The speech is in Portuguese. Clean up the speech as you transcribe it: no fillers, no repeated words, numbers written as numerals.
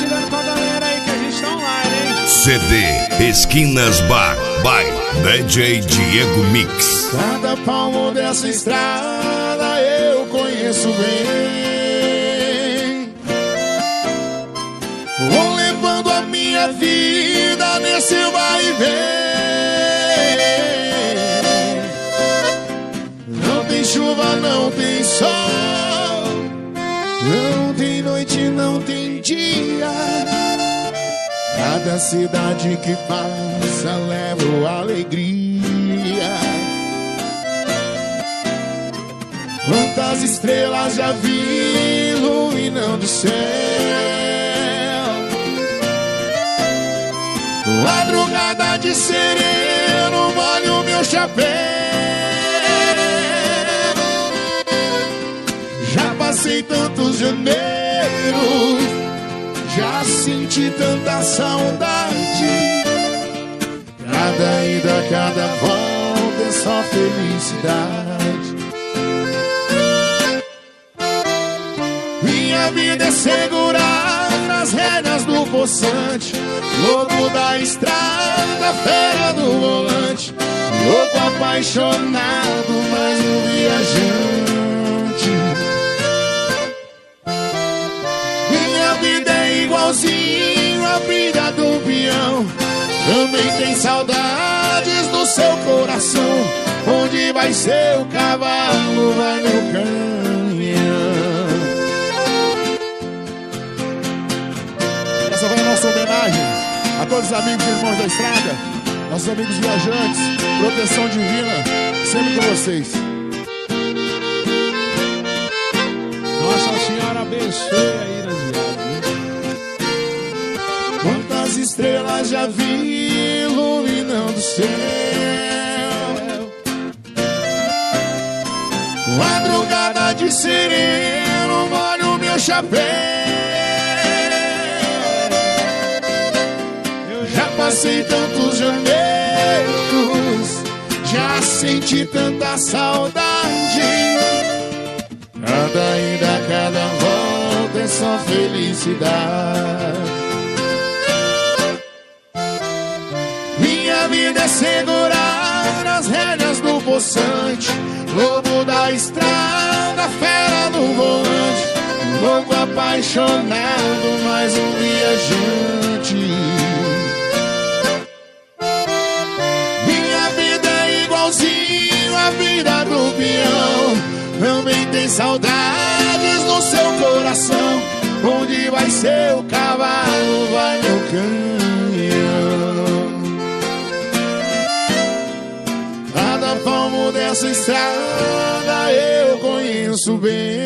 compartilhando com a galera aí que a gente tá online, hein? CD Esquinas Bar by DJ Diego Mix. Cada palmo dessa estrada eu conheço bem. Vou levando a minha vida nesse vai e vem. Não tem chuva, não tem sol, não tem noite, não tem dia. Cada cidade que passa leva alegria. Quantas estrelas já vi iluminando o céu. Madrugada de sereno molha o meu chapéu. Já passei tantos janeiros, já senti tanta saudade. Cada ida, cada volta é só felicidade. Minha vida é segurar nas rédeas do poçante, louco da estrada, fera do volante, louco apaixonado, mais um viajante. Minha vida é igualzinho a vida do peão, também tem saudades no seu coração. Onde vai ser o cavalo, vai meu canhão. Essa vai a nossa homenagem a todos os amigos e irmãos da estrada, nossos amigos viajantes. Proteção divina sempre com vocês. Nossa Senhora abençoe aí nas viagens. Quantas estrelas já vi iluminando o céu. Madrugada de sereno molha o meu chapéu. Eu já passei tantos janeiros, já senti tanta saudade. Cada ida, cada volta é só felicidade. Minha vida é segurar as rédeas do poçante, lobo da estrada, fera no volante, louco apaixonado, mais um viajante. Minha vida é igualzinho a vida do peão, também tem saudades no seu coração. Onde vai ser o cavalo, vai meu canhão. Cada palmo dessa estrada eu conheço bem.